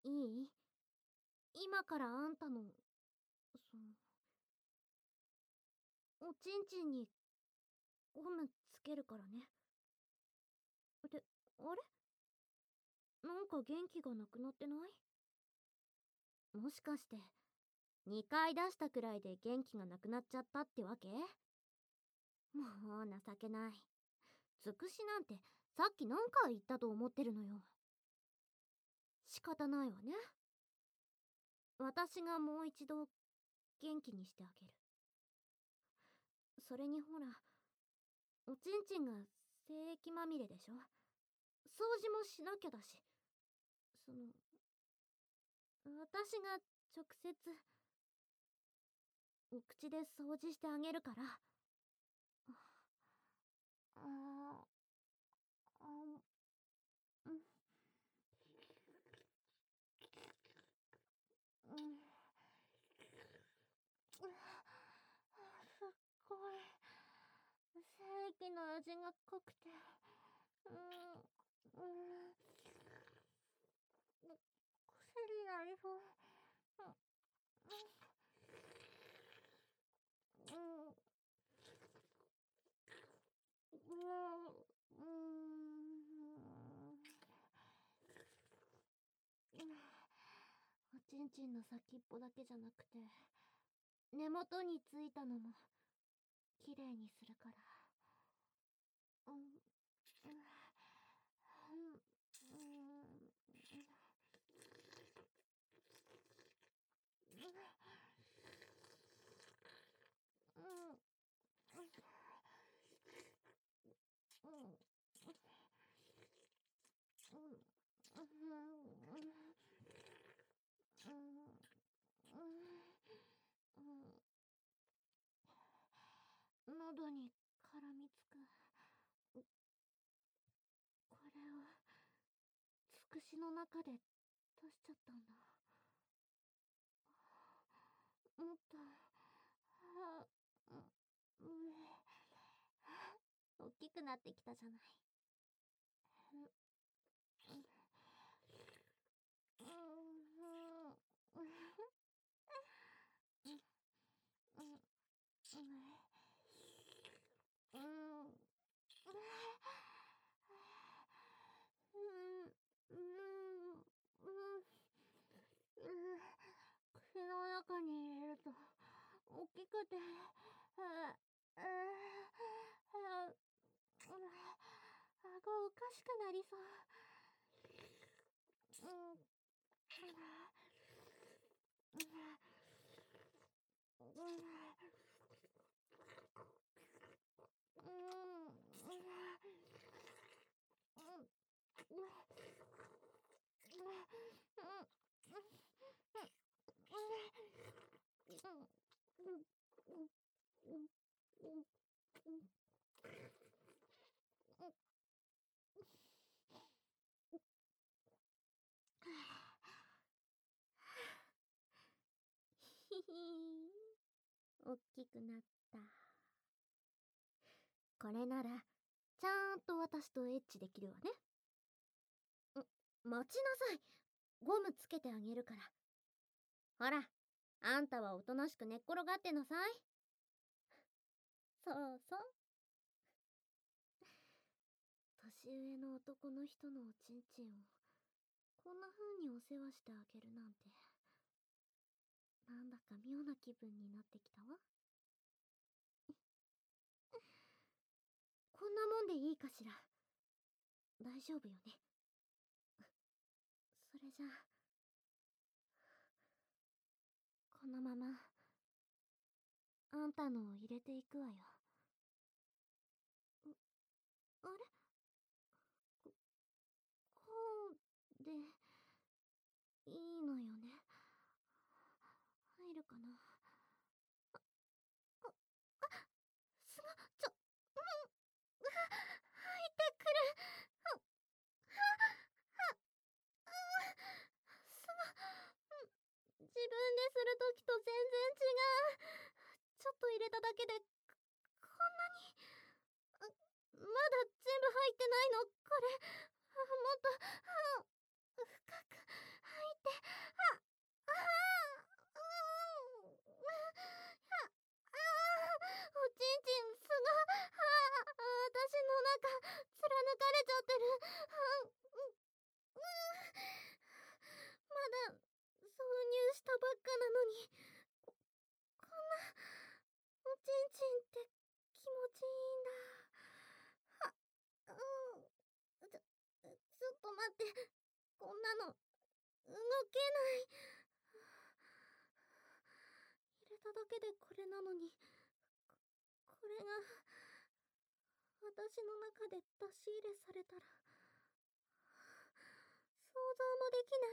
いい？今からあんたの、おちんちんにゴムつけるからね。で、あれ？なんか元気がなくなってない？もしかして、2回出したくらいで元気がなくなっちゃったってわけ？もう情けない。つくしなんてさっき何回言ったと思ってるのよ。仕方ないわね。私がもう一度元気にしてあげる。それにほら、おちんちんが精液まみれでしょ。掃除もしなきゃだし、私が直接お口で掃除してあげるから。ああ、うん、うん、すっごい精液の味が濃くて、癖になりそう。うん、うん、おちんちんの先っぽだけじゃなくて根元についたのもきれいにするから。うん、うん、うん、うん、喉に絡みつく。これをつくしの中で出しちゃったんだ。もっと、はあ、大きくなってきたじゃない。口の中に入れると大きくて、顎おかしくなりそう。ひひー、おっきくなった。これならちゃんと私とエッチできるわね。待ちなさい。ゴムつけてあげるから。ほら、あんたはおとなしく寝っ転がってなさい。そうそう。年上の男の人のおちんちんをこんな風にお世話してあげるなんて、なんだか妙な気分になってきたわ。こんなもんでいいかしら。大丈夫よね。それじゃあ、このままあんたのを入れていくわよ。あれ、こうでいいのよね。入るかな。あ、すご、入ってくる。すご、自分でするときと全然違う。ちょっと入れただけでこんなに。まだ全部入ってないのこれ。もっと深く入って。 ばっかなのに、こんな、おちんちんって気持ちいいんだ。は、うん。ちょっと待って。こんなの、動けない。入れただけでこれなのに、これが、私の中で出し入れされたら、想像もできない。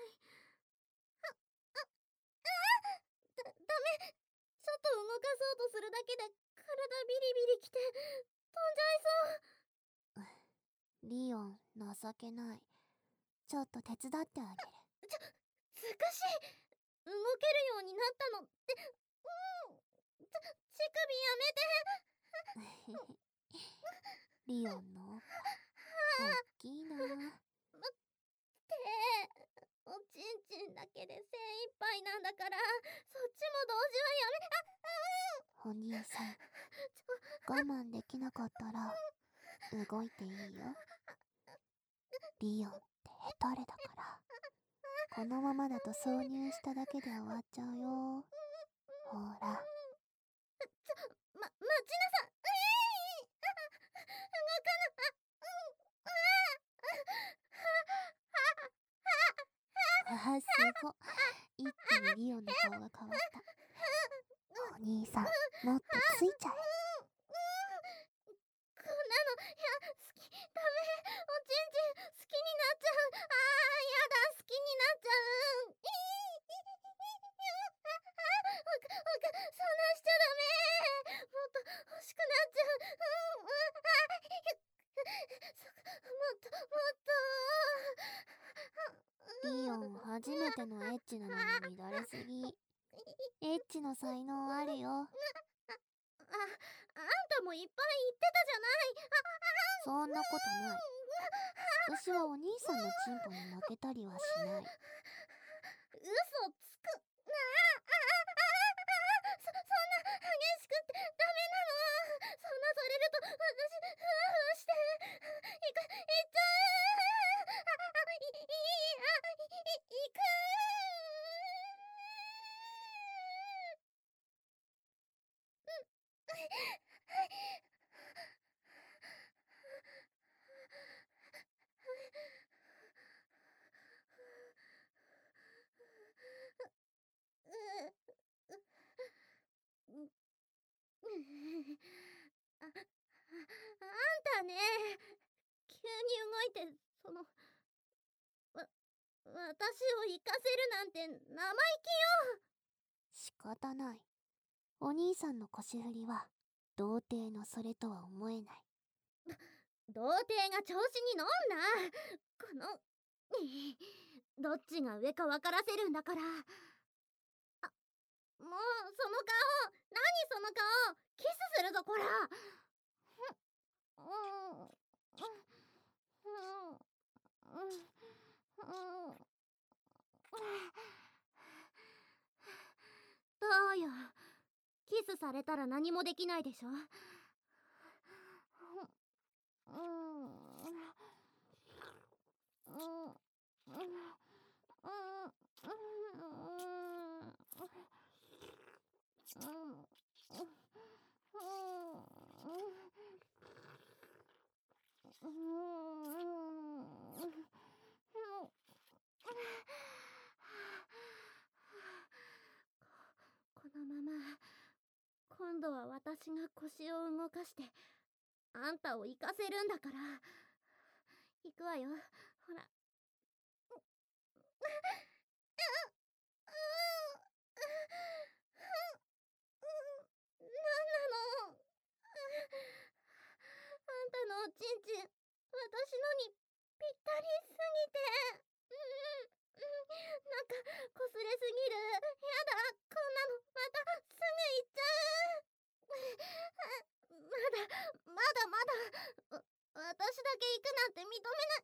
ダメ。ちょっと動かそうとするだけで体ビリビリきて飛んじゃいそう。 リオン、情けない。ちょっと手伝ってあげる。 つくし、動けるようになったのって、乳首やめて。 リオンのおっぱ、おっきいな。 おちんちんだけで精一杯なんだから、そっちも同時はやめ。 お兄さん、我慢できなかったら動いていいよ。リオンってヘタレだから、このままだと挿入しただけで終わっちゃうよ。ほら。 待ちなさい。 あ、すご。一気にリオンの顔が変わった。お兄さん、もっとついちゃえ。 こんなの、好き、ダメ。おちんちん、好きになっちゃう。やだ、好きになっちゃう。そんなんしちゃダメ。もっと欲しくなっちゃう。もっと、 リオン、初めてのエッチなのに乱れすぎ。エッチの才能あるよ。 あんたもいっぱい言ってたじゃない。 そんなことない。私はお兄さんのチンポに負けたりはしない。 嘘つく。そんな激しくってダメなの。そんなされると私ふわふわしていっちゃいく。あんたね、急に動いて、私を行かせるなんて生意気よ。 仕方ない。お兄さんの腰振りは童貞のそれとは思えない。 童貞が調子に乗んな。このどっちが上か分からせるんだから。もうその顔、何その顔、キスするぞこら。どうよ、キスされたら何もできないでしょ。このまま今度は私が腰を動かしてあんたを行かせるんだから。行くわよ、ほら。なんなの。あんたのおちんちん、私のにぴったりすぎて。なんかこすれすぎる。やだ、こんなのまたすぐ行っちゃう。まだ私だけ行くなんて認めない。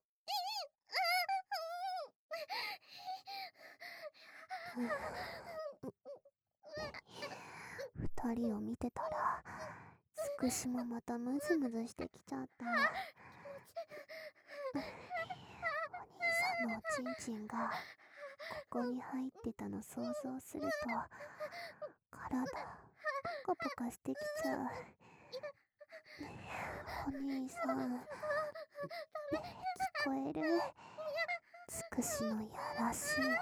二人を見てたらつくしもまたムズムズしてきちゃった。お兄さんのおちんちんがここに入ってたの想像すると、体、ポカポカしてきちゃう。お兄さん、聞こえる？つくしのやらしい音。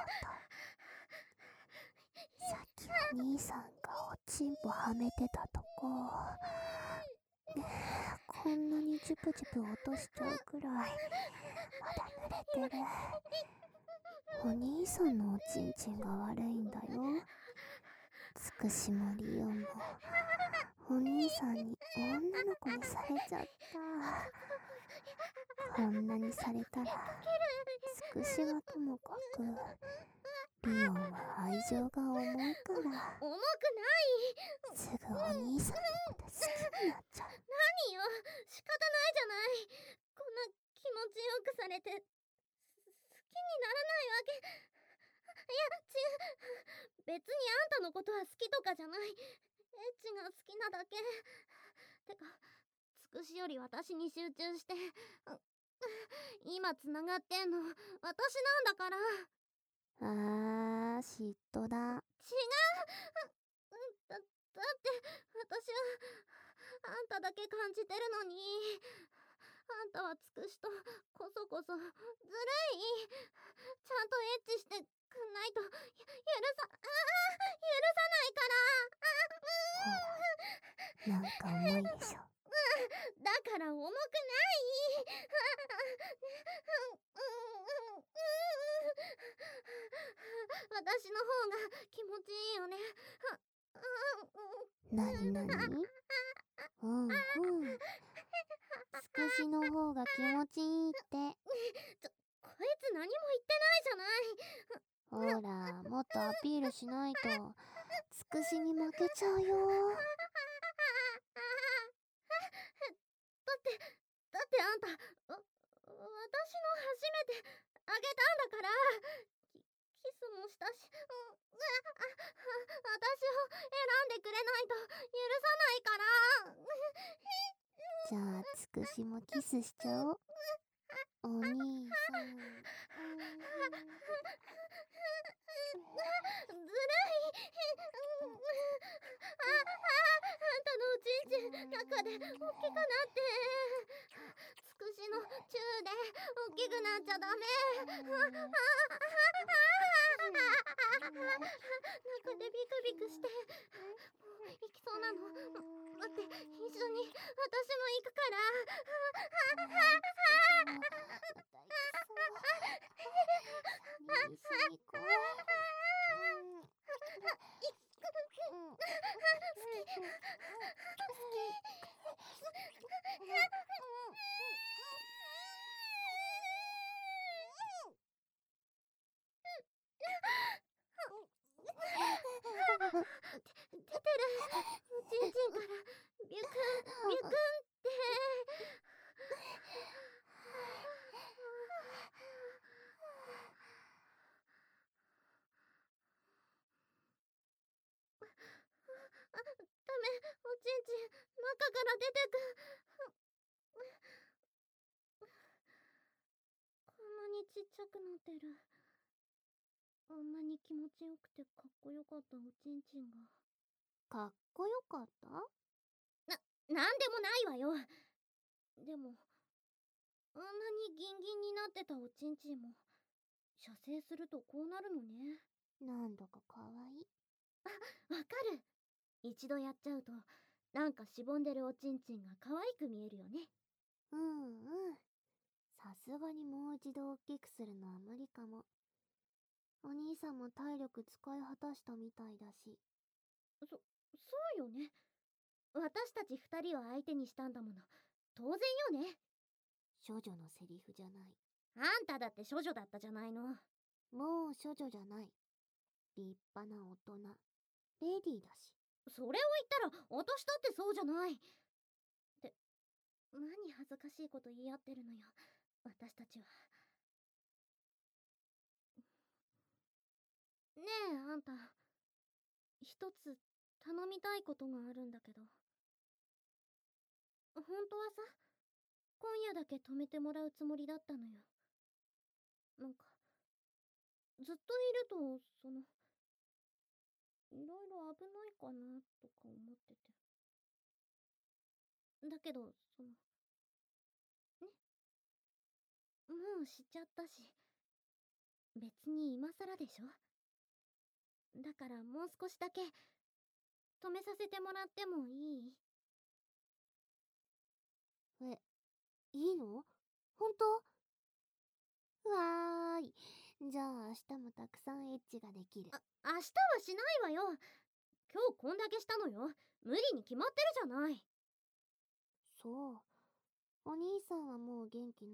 さっきお兄さんがおちんぽはめてたとこ、こんなにジュプジュプ落としちゃうくらいまだ濡れてる。お兄さんのおちんちんが悪いんだよ。つくしもリオンもお兄さんに女の子にされちゃった。こんなにされたらつくしはともかくリオンは愛情が重いから、 重くない。 すぐお兄さんのこと好きになっちゃう。 何よ、仕方ないじゃない。こんな気持ちよくされて好きにならないわけ。いや、別にあんたのことは好きとかじゃない。エッチが好きなだけ。てか、つくしより私に集中して。今つながってんの私なんだから。 あー、嫉妬だ。 違う。だって私はあんただけ感じてるのに、あんたはつくしとこそこそずるい。ちゃんとエッチしてくんないと許さないから。 なんか重いでしょ。 だから重くない。私の方が気持ちいいよね。 なになに？うんうん。つくしの方が気持ちいいって。 こいつ何も言ってないじゃない。 ほら、もっとアピールしないとつくしに負けちゃうよ。 だってあんた、私の初めてあげたんだから。キスもしたし、私を選んでくれないと許さないから。 じゃあつくしもキスしちゃおう。お兄さん。 ずるい。あんたのおちんちん中で大きくなって、つくしのチューで大きくなっちゃダメ。中でビクビクしてもう行きそうなの。待って、一緒に私も行くから。 一緒に行こう。 出てる。おちんちんからビュクンビュクンって。ダメ、おちんちん中から出てく。こんなにちっちゃくなってる。あんなに気持ちよくてかっこよかったおちんちんが。 かっこよかった？ なんでもないわよ。でもあんなにギンギンになってたおちんちんも射精するとこうなるのね。 なんだかかわいい。 わかる。一度やっちゃうとなんかしぼんでるおちんちんが可愛く見えるよね。 うんうん。さすがにもう一度大きくするのは無理かも。お兄さんも体力使い果たしたみたいだし。 そうよね。私たち二人を相手にしたんだもの。当然よね。 処女のセリフじゃない。 あんただって処女だったじゃないの。 もう処女じゃない。立派な大人。レディーだし。 それを言ったら私だってそうじゃない。って何恥ずかしいこと言い合ってるのよ、私たちは。ねえあんた、一つ頼みたいことがあるんだけど。本当はさ、今夜だけ泊めてもらうつもりだったのよ。なんかずっといると、いろいろ危ないかなとか思ってて。だけど、ね、もう知っちゃったし、別に今更でしょ。だからもう少しだけ止めさせてもらってもいい？ え、いいの？ほんと？わーい。じゃあ明日もたくさんエッチができる。 明日はしないわよ。今日こんだけしたのよ。無理に決まってるじゃない。 そう。お兄さんはもう元気ない？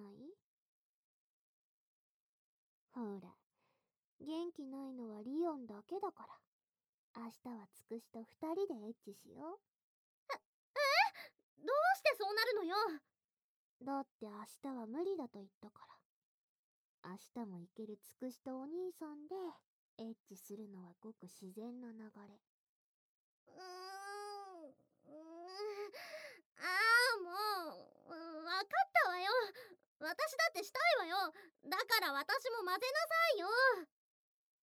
ほら、元気ないのはリオンだけだから。明日はつくしと二人でエッチしよどうしてそうなるのよ。 う。だって明日は無理だと言ったから。明日も行けるつくしとお兄さんでエッチするのはごく自然な流れ。 もう、わかったわよ。私だってしたいわよ。だから私も混ぜなさいよ。